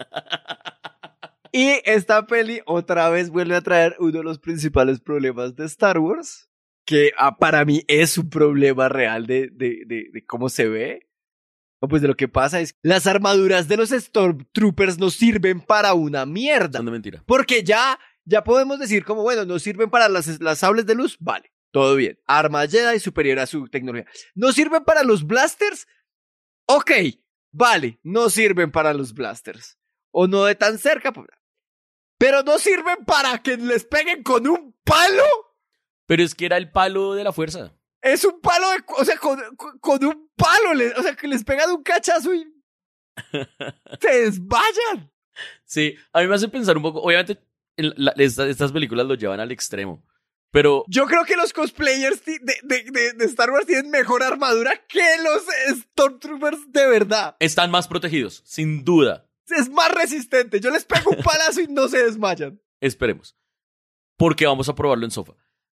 Y esta peli otra vez vuelve a traer uno de los principales problemas de Star Wars, que para mí es un problema real de cómo se ve. O pues de lo que pasa es las armaduras de los Stormtroopers no sirven para una mierda. Son de mentira. Porque ya podemos decir como, bueno, no sirven para las sables de luz, vale, todo bien. Arma Jedi superior a su tecnología. ¿No sirven para los blasters? Ok, vale, no sirven para los blasters. O no de tan cerca, pero no sirven para que les peguen con un palo. Pero es que era el palo de la fuerza. Es un palo o sea, con un palo, o sea, que les pegan un cachazo y se desmayan. Sí, a mí me hace pensar un poco, obviamente estas películas lo llevan al extremo, pero yo creo que los cosplayers de Star Wars tienen mejor armadura que los Stormtroopers de verdad. Están más protegidos, sin duda. Es más resistente. Yo les pego un palazo y no se desmayan. Esperemos. Porque vamos a probarlo en sofá.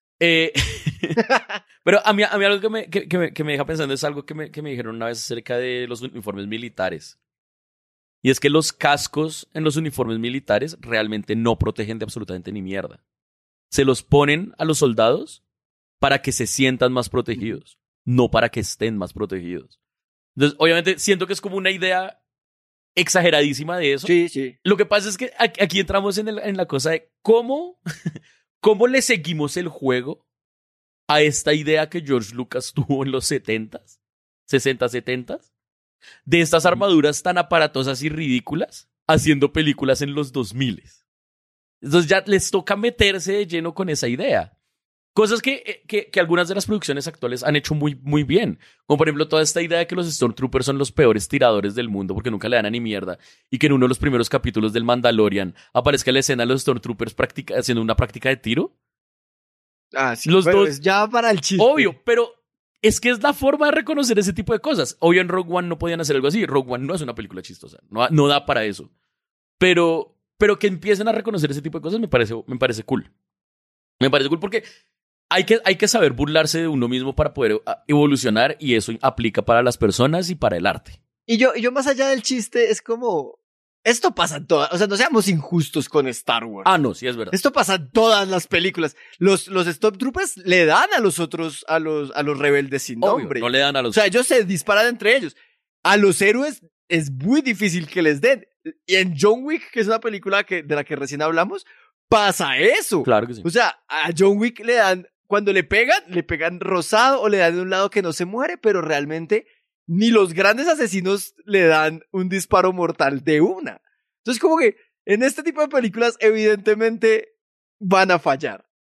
Pero a mí algo que me deja pensando es algo que me dijeron una vez acerca de los uniformes militares. Y es que los cascos en los uniformes militares realmente no protegen de absolutamente ni mierda. Se los ponen a los soldados para que se sientan más protegidos, no para que estén más protegidos. Entonces, obviamente, siento que es como una idea exageradísima de eso. Sí. Lo que pasa es que aquí entramos en la cosa de cómo le seguimos el juego a esta idea que George Lucas tuvo en los 70s, 60, 70s, de estas armaduras tan aparatosas y ridículas, haciendo películas en los 2000s. Entonces ya les toca meterse de lleno con esa idea. Cosas que algunas de las producciones actuales han hecho muy, muy bien. Como por ejemplo toda esta idea de que los Stormtroopers son los peores tiradores del mundo porque nunca le dan a ni mierda. Y que en uno de los primeros capítulos del Mandalorian aparezca la escena de los Stormtroopers haciendo una práctica de tiro. Ah, sí. Los dos, es ya para el chiste. Obvio, pero es que es la forma de reconocer ese tipo de cosas. Obvio en Rogue One no podían hacer algo así. Rogue One no es una película chistosa. No da para eso. Pero que empiecen a reconocer ese tipo de cosas me parece cool. Me parece cool porque hay que saber burlarse de uno mismo para poder evolucionar, y eso aplica para las personas y para el arte. Y yo más allá del chiste es como, esto pasa en todas, o sea, no seamos injustos con Star Wars. Ah, no, sí es verdad. Esto pasa en todas las películas. Los Stormtroopers le dan a los otros, a los rebeldes sin nombre. Obvio, no le dan a los... O sea, ellos se disparan entre ellos. A los héroes es muy difícil que les den. Y en John Wick, que es una película de la que recién hablamos, pasa eso. Claro que sí. O sea, a John Wick le dan, cuando le pegan rosado o le dan de un lado que no se muere, pero realmente ni los grandes asesinos le dan un disparo mortal de una. Entonces como que en este tipo de películas evidentemente van a fallar.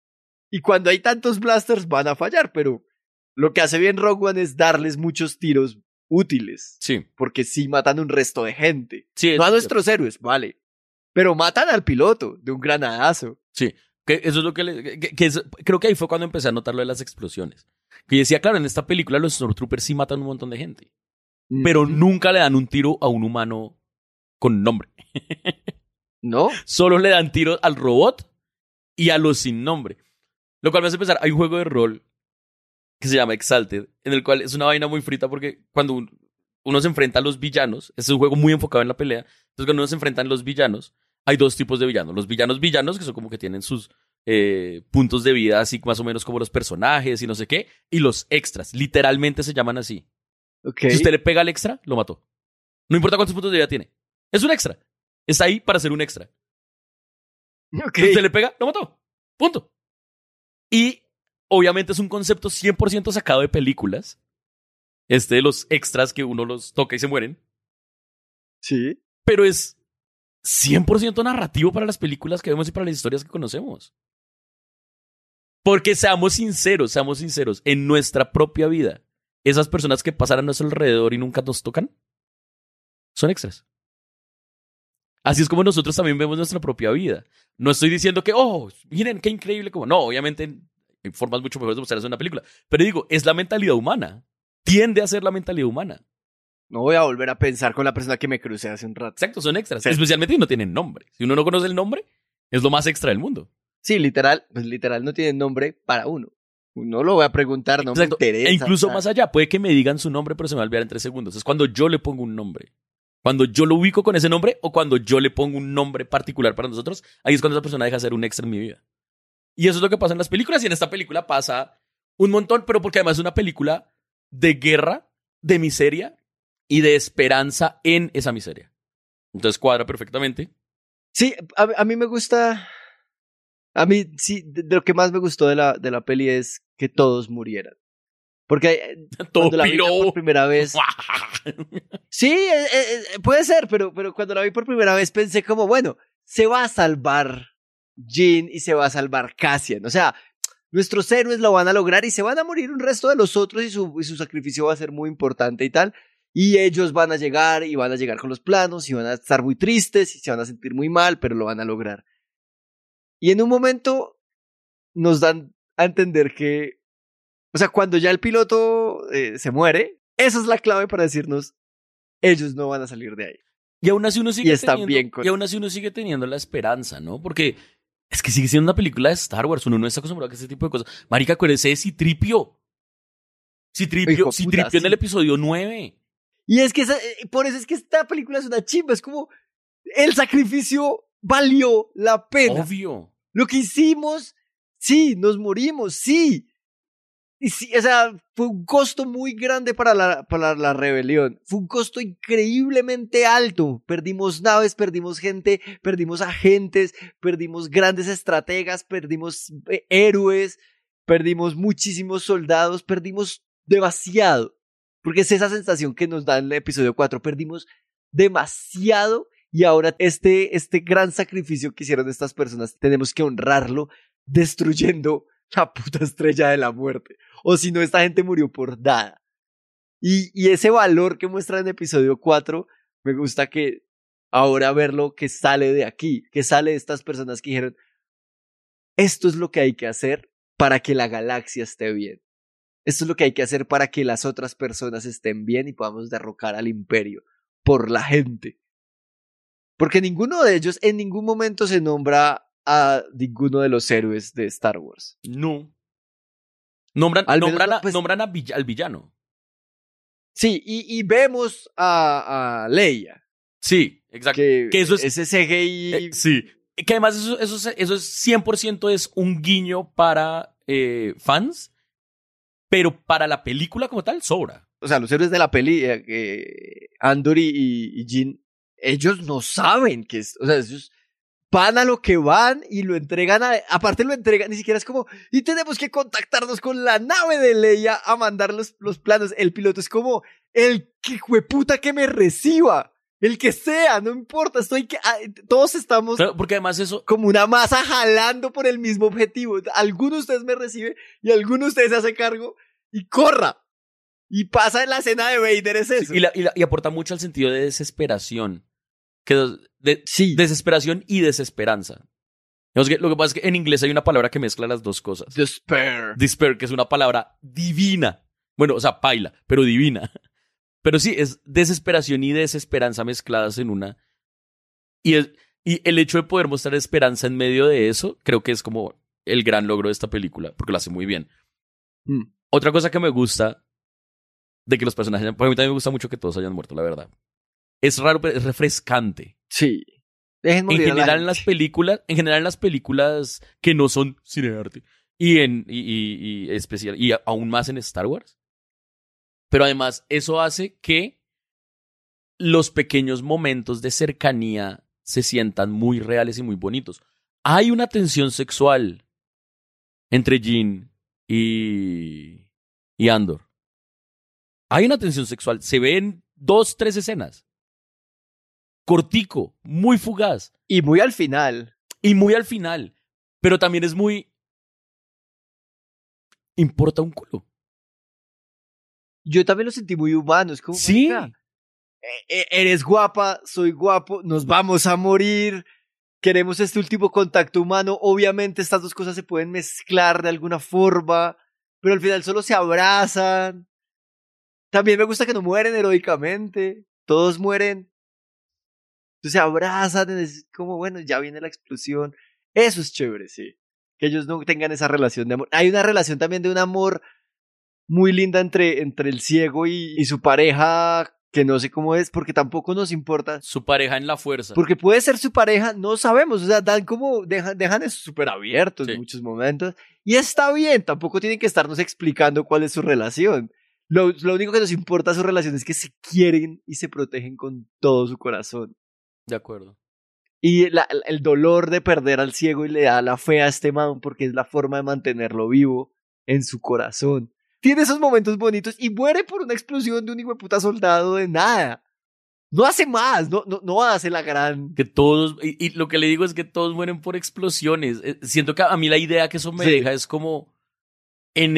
Y cuando hay tantos blasters van a fallar, pero lo que hace bien Rogue One es darles muchos tiros útiles. Sí. Porque sí matan un resto de gente. Sí, no a nuestros héroes, vale. Pero matan al piloto de un granadazo. Sí. Que eso es lo creo que ahí fue cuando empecé a notar lo de las explosiones. Que yo decía, claro, en esta película los Stormtroopers sí matan un montón de gente. Pero nunca le dan un tiro a un humano con nombre. ¿No? Solo le dan tiros al robot y a los sin nombre. Lo cual me hace pensar, hay un juego de rol que se llama Exalted, en el cual es una vaina muy frita porque cuando uno se enfrenta a los villanos, es un juego muy enfocado en la pelea, entonces cuando uno se enfrenta a los villanos, hay dos tipos de villanos. Los villanos, que son como que tienen sus puntos de vida, así más o menos como los personajes y no sé qué, y los extras, literalmente se llaman así. Okay. Si usted le pega al extra, lo mató. No importa cuántos puntos de vida tiene. Es un extra. Está ahí para ser un extra. Okay. Si usted le pega, lo mató. Punto. Y obviamente es un concepto 100% sacado de películas. De los extras que uno los toca y se mueren. Sí. Pero es 100% narrativo para las películas que vemos y para las historias que conocemos. Porque seamos sinceros, en nuestra propia vida, esas personas que pasan a nuestro alrededor y nunca nos tocan, son extras. Así es como nosotros también vemos nuestra propia vida. No estoy diciendo que, miren, qué increíble. Como no, obviamente hay formas mucho mejores de mostrar eso en una película. Pero digo, es la mentalidad humana. Tiende a ser la mentalidad humana. No voy a volver a pensar con la persona que me crucé hace un rato. Exacto, son extras. Sí. Especialmente si no tienen nombre. Si uno no conoce el nombre, es lo más extra del mundo. Sí, literal no tienen nombre para uno. No lo voy a preguntar, no Exacto. me interesa. E incluso más allá, puede que me digan su nombre, pero se me va a olvidar en 3 segundos. Es cuando yo le pongo un nombre. Cuando yo lo ubico con ese nombre o cuando yo le pongo un nombre particular para nosotros, ahí es cuando esa persona deja de ser un extra en mi vida. Y eso es lo que pasa en las películas. Y en esta película pasa un montón, pero porque además es una película de guerra, de miseria y de esperanza en esa miseria. Entonces cuadra perfectamente. Sí, a mí me gusta... A mí, sí, de lo que más me gustó de la peli es que todos murieran. Porque cuando la vi por primera vez... Sí, puede ser, pero cuando la vi por primera vez pensé como, bueno, se va a salvar Jyn y se va a salvar Cassian. O sea, nuestros héroes lo van a lograr y se van a morir un resto de los otros y su sacrificio va a ser muy importante y tal. Y ellos van a llegar con los planos y van a estar muy tristes y se van a sentir muy mal, pero lo van a lograr. Y en un momento nos dan a entender que, o sea, cuando ya el piloto se muere, esa es la clave para decirnos, ellos no van a salir de ahí. Y aún así uno sigue sigue teniendo la esperanza, ¿no? Porque es que sigue siendo una película de Star Wars, uno no está acostumbrado a ese tipo de cosas. Marica, acuérdese de Citripio. Citripio en el episodio 9. Y es que por eso es que esta película es una chimba, es como el sacrificio valió la pena. Obvio. Lo que hicimos, sí, nos morimos, sí. Y sí, o sea, fue un costo muy grande para la rebelión. Fue un costo increíblemente alto. Perdimos naves, perdimos gente, perdimos agentes, perdimos grandes estrategas, perdimos héroes, perdimos muchísimos soldados, perdimos demasiado. Porque es esa sensación que nos da en el episodio 4. Perdimos demasiado. Y ahora este gran sacrificio que hicieron estas personas, tenemos que honrarlo destruyendo la puta estrella de la muerte. O si no, esta gente murió por nada. Y ese valor que muestran en episodio 4, me gusta que ahora verlo que sale de aquí, que sale de estas personas que dijeron, esto es lo que hay que hacer para que la galaxia esté bien. Esto es lo que hay que hacer para que las otras personas estén bien y podamos derrocar al imperio por la gente. Porque ninguno de ellos en ningún momento se nombra a ninguno de los héroes de Star Wars. No. Nombran al villano. Sí, y vemos a Leia. Sí, exacto. Que eso es ese CGI. Sí. Que además eso es 100% es un guiño para fans, pero para la película como tal sobra. O sea, los héroes de la peli, Andor y Jyn, ellos no saben que es, o sea, ellos van a lo que van y lo entregan aparte lo entregan, ni siquiera es como, y tenemos que contactarnos con la nave de Leia a mandar los planos. El piloto es como, el que jueputa que me reciba. El que sea, no importa, todos estamos Claro, porque además eso... como una masa jalando por el mismo objetivo. Alguno de ustedes me recibe y alguno de ustedes se hace cargo y corra. Y pasa en la escena de Vader, es eso. Y aporta mucho al sentido de desesperación. Desesperación y desesperanza. Digamos que lo que pasa es que en inglés hay una palabra que mezcla las dos cosas. Despair. Despair, que es una palabra divina. Bueno, o sea, paila, pero divina. Pero sí, es desesperación y desesperanza mezcladas en una. Y el hecho de poder mostrar esperanza en medio de eso, creo que es como el gran logro de esta película, porque lo hace muy bien. Otra cosa que me gusta de que los personajes... Porque a mí también me gusta mucho que todos hayan muerto, la verdad. Es raro, pero es refrescante. Sí. Dejen morir en general, en las películas que no son cine de arte, y especial, y aún más en Star Wars. Pero además, eso hace que los pequeños momentos de cercanía se sientan muy reales y muy bonitos. Hay una tensión sexual entre Jyn y Andor. Hay una tensión sexual. Se ve en 2-3 escenas. Cortico, muy fugaz. Y muy al final. Pero también es muy... Importa un culo. Yo también lo sentí muy humano. Es como, sí. Eres guapa, soy guapo, nos vamos a morir. Queremos este último contacto humano. Obviamente estas dos cosas se pueden mezclar de alguna forma, pero al final solo se abrazan. También me gusta que no mueren heroicamente. Todos mueren. Entonces se abrazan. Es como, bueno, ya viene la explosión. Eso es chévere, sí. Que ellos no tengan esa relación de amor. Hay una relación también de un amor muy linda entre el ciego y su pareja, que no sé cómo es, porque tampoco nos importa. Su pareja en la fuerza. Porque puede ser su pareja, no sabemos. O sea, dejan eso súper abierto en muchos momentos. Y está bien, tampoco tienen que estarnos explicando cuál es su relación. Lo único que nos importa su relación es que se quieren y se protegen con todo su corazón. De acuerdo. Y el dolor de perder al ciego y le da la fe a este man porque es la forma de mantenerlo vivo en su corazón. Tiene esos momentos bonitos y muere por una explosión de un hijo de puta soldado de nada. No hace más, no hace la gran... Que todos, y lo que le digo es que todos mueren por explosiones. Siento que a mí la idea que eso me deja es como en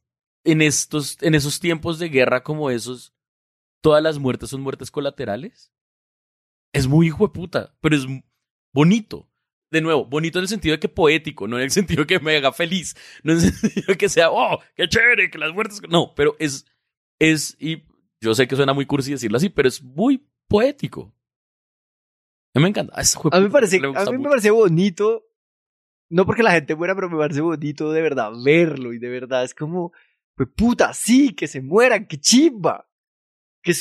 esos tiempos de guerra como esos, todas las muertes son muertes colaterales. Es muy hijo de puta, pero es bonito. De nuevo, bonito en el sentido de que poético, no en el sentido de que me haga feliz, no en el sentido de que sea, oh, qué chévere, que las muertes... No, pero es, y yo sé que suena muy cursi decirlo así, pero es muy poético. A mí me encanta. A mí me parece bonito, no porque la gente muera, pero me parece bonito de verdad verlo, y de verdad es como, pues puta, sí, que se mueran, que chimba. Que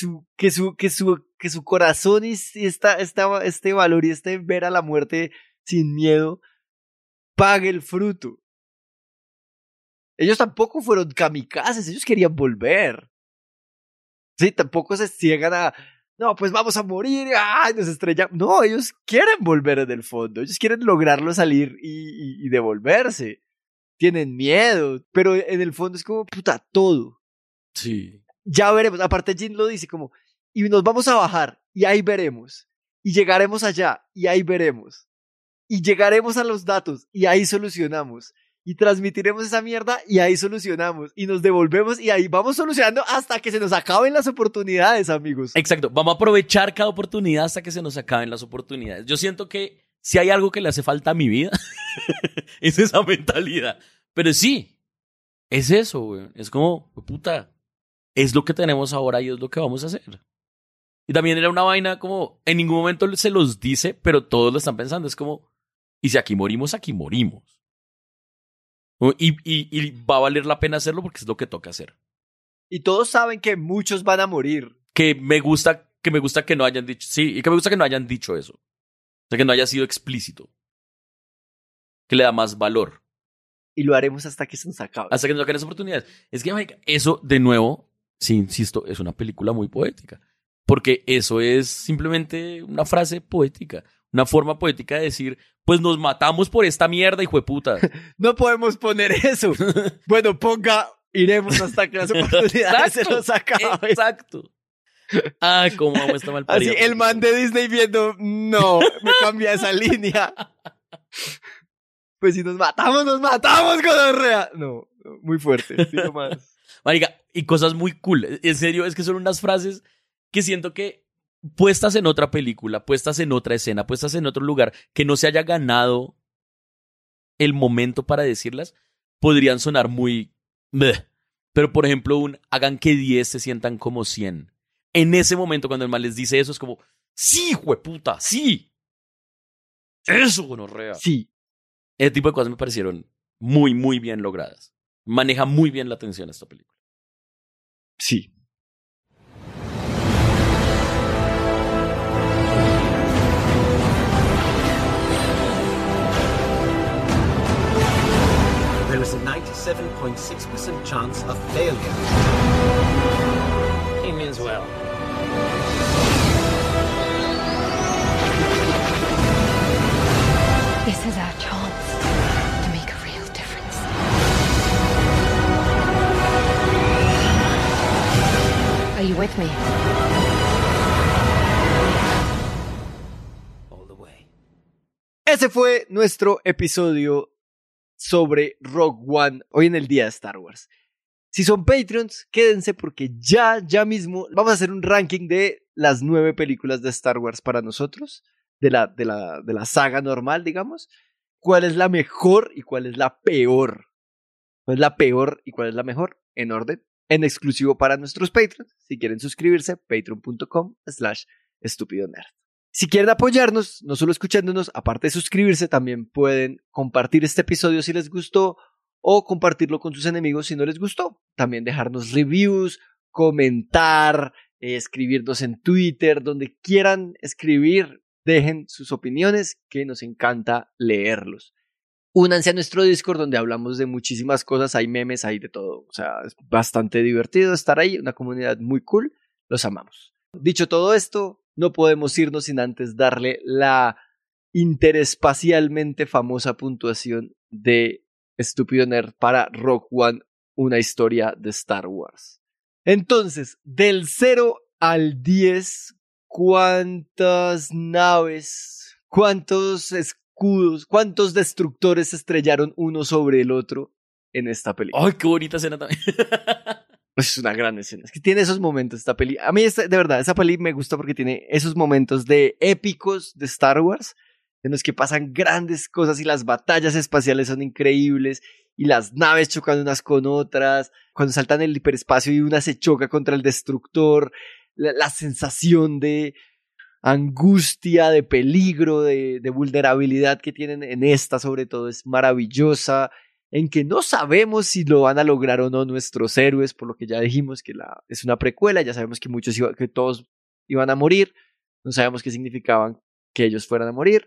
su corazón y este valor y este ver a la muerte sin miedo pague el fruto. Ellos tampoco fueron kamikazes, ellos querían volver. Sí, tampoco se ciegan a, no, pues vamos a morir, ¡ay! Nos estrellamos. No, ellos quieren volver en el fondo, ellos quieren lograrlo salir y devolverse. Tienen miedo, pero en el fondo es como, puta, todo. Sí. Ya veremos, aparte Jyn lo dice como, y nos vamos a bajar, y ahí veremos, y llegaremos allá, y ahí veremos, y llegaremos a los datos, y ahí solucionamos, y transmitiremos esa mierda, y ahí solucionamos, y nos devolvemos, y ahí vamos solucionando hasta que se nos acaben las oportunidades, amigos. Exacto, vamos a aprovechar cada oportunidad hasta que se nos acaben las oportunidades. Yo siento que si hay algo que le hace falta a mi vida, es esa mentalidad. Pero sí, es eso, güey. Es como, puta, es lo que tenemos ahora y es lo que vamos a hacer. Y también era una vaina como, en ningún momento se los dice, pero todos lo están pensando. Es como, y si aquí morimos, aquí morimos. Y va a valer la pena hacerlo porque es lo que toca hacer. Y todos saben que muchos van a morir. Que me gusta que no hayan dicho, sí, y que me gusta que no hayan dicho eso. O sea, que no haya sido explícito. Que le da más valor. Y lo haremos hasta que se nos acabe. Hasta que nos acaben las oportunidades. Es que, eso, de nuevo, sí, insisto, es una película muy poética. Porque eso es simplemente una frase poética. Una forma poética de decir, pues nos matamos por esta mierda, hijo de puta. No podemos poner eso. Bueno, iremos hasta que las oportunidades se nos acaben. Exacto. Ah, cómo amo esta malparida. Así, el man de Disney viendo, no, me cambia esa línea. Pues si nos matamos, gonorrea. No, muy fuerte. Digo más. Marica, y cosas muy cool. En serio, es que son unas frases que siento que puestas en otra película, puestas en otra escena, puestas en otro lugar, que no se haya ganado el momento para decirlas, podrían sonar muy... bleh. Pero, por ejemplo, hagan que 10 se sientan como 100. En ese momento, cuando el man les dice eso, es como, ¡sí, jueputa, sí! ¡Eso, gonorrea! Sí. Ese tipo de cosas me parecieron muy, muy bien logradas. Maneja muy bien la atención esta película. Sí. There is a 97.6% chance of failure. He means well. This is our chance to make a real difference. Are you with me? All the way. Ese fue nuestro episodio sobre Rogue One, hoy en el día de Star Wars. Si son Patreons, quédense porque ya mismo vamos a hacer un ranking de las 9 películas de Star Wars para nosotros, de la saga normal, digamos. ¿Cuál es la mejor y cuál es la peor? ¿Cuál es la peor y cuál es la mejor? En orden, en exclusivo para nuestros Patreons. Si quieren suscribirse, patreon.com/estupidonerd. Si quieren apoyarnos, no solo escuchándonos, aparte de suscribirse, también pueden compartir este episodio si les gustó o compartirlo con sus enemigos si no les gustó. También dejarnos reviews, comentar, escribirnos en Twitter, donde quieran escribir, dejen sus opiniones que nos encanta leerlos. Únanse a nuestro Discord donde hablamos de muchísimas cosas, hay memes, hay de todo. O sea, es bastante divertido estar ahí, una comunidad muy cool, los amamos. Dicho todo esto, no podemos irnos sin antes darle la interespacialmente famosa puntuación de Estúpido Nerd para Rogue One, una historia de Star Wars. Entonces, del 0 al 10, ¿cuántas naves, cuántos escudos, cuántos destructores se estrellaron uno sobre el otro en esta película? ¡Ay, qué bonita escena también! Es una gran escena. Es que tiene esos momentos esta peli. A mí, de verdad, esa peli me gusta porque tiene esos momentos de épicos de Star Wars, en los que pasan grandes cosas y las batallas espaciales son increíbles y las naves chocan unas con otras. Cuando saltan el hiperespacio y una se choca contra el destructor, la sensación de angustia, de peligro, de vulnerabilidad que tienen en esta, sobre todo, es maravillosa. En que no sabemos si lo van a lograr o no nuestros héroes, por lo que ya dijimos que es una precuela, ya sabemos que que todos iban a morir, no sabemos qué significaban que ellos fueran a morir,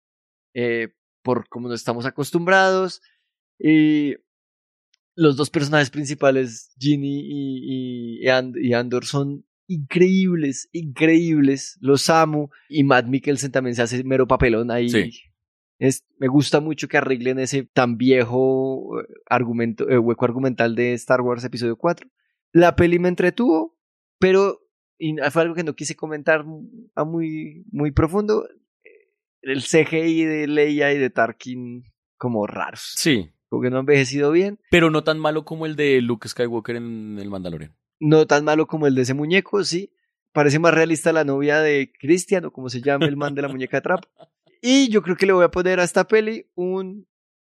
por como no estamos acostumbrados, y los dos personajes principales, Ginny y Andor, son increíbles, los amo, y Matt Mikkelsen también se hace mero papelón ahí. Sí. Me gusta mucho que arreglen ese tan viejo hueco argumental de Star Wars Episodio 4. La peli me entretuvo, pero fue algo que no quise comentar a muy, muy profundo. El CGI de Leia y de Tarkin como raros. Sí. Porque no ha envejecido bien. Pero no tan malo como el de Luke Skywalker en El Mandalorian. No tan malo como el de ese muñeco, sí. Parece más realista la novia de Christian, o como se llama el man de la muñeca de trapo. Y yo creo que le voy a poner a esta peli un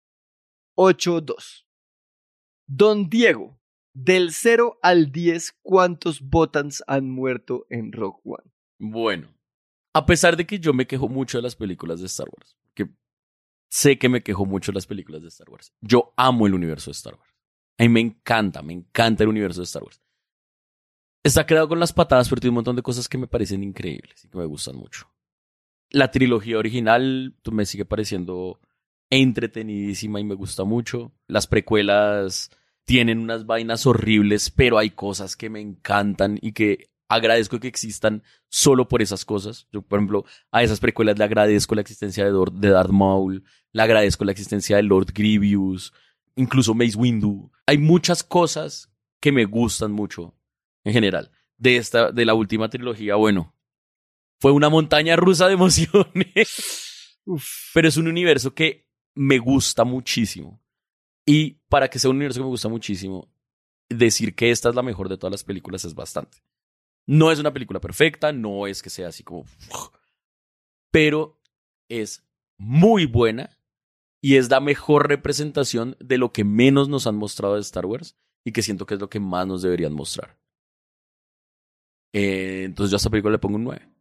8-2. Don Diego, del 0 al 10, ¿cuántos Botans han muerto en Rogue One? Bueno, a pesar de que yo me quejo mucho de las películas de Star Wars, que sé que me quejo mucho de las películas de Star Wars, yo amo el universo de Star Wars. A mí me encanta el universo de Star Wars. Está creado con las patadas, pero tiene un montón de cosas que me parecen increíbles y que me gustan mucho. La trilogía original me sigue pareciendo entretenidísima y me gusta mucho. Las precuelas tienen unas vainas horribles, pero hay cosas que me encantan y que agradezco que existan solo por esas cosas. Yo, por ejemplo, a esas precuelas le agradezco la existencia de Darth Maul, le agradezco la existencia de Lord Grievous, incluso Mace Windu. Hay muchas cosas que me gustan mucho en general. de la última trilogía, bueno, fue una montaña rusa de emociones. Pero es un universo que me gusta muchísimo. Y para que sea un universo que me gusta muchísimo, decir que esta es la mejor de todas las películas es bastante. No es una película perfecta, no es que sea así como... Pero es muy buena y es la mejor representación de lo que menos nos han mostrado de Star Wars y que siento que es lo que más nos deberían mostrar. Entonces yo a esta película le pongo un 9.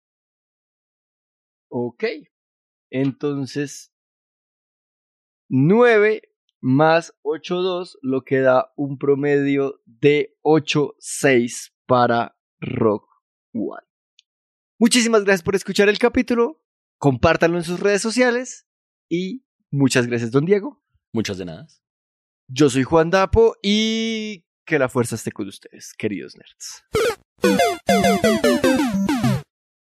Ok. Entonces, 9 más 8.2, lo que da un promedio de 8.6 para Rogue One. Muchísimas gracias por escuchar el capítulo. Compártanlo en sus redes sociales. Y muchas gracias, don Diego. Muchas de nada. Yo soy Juan Dapo y que la fuerza esté con ustedes, queridos nerds.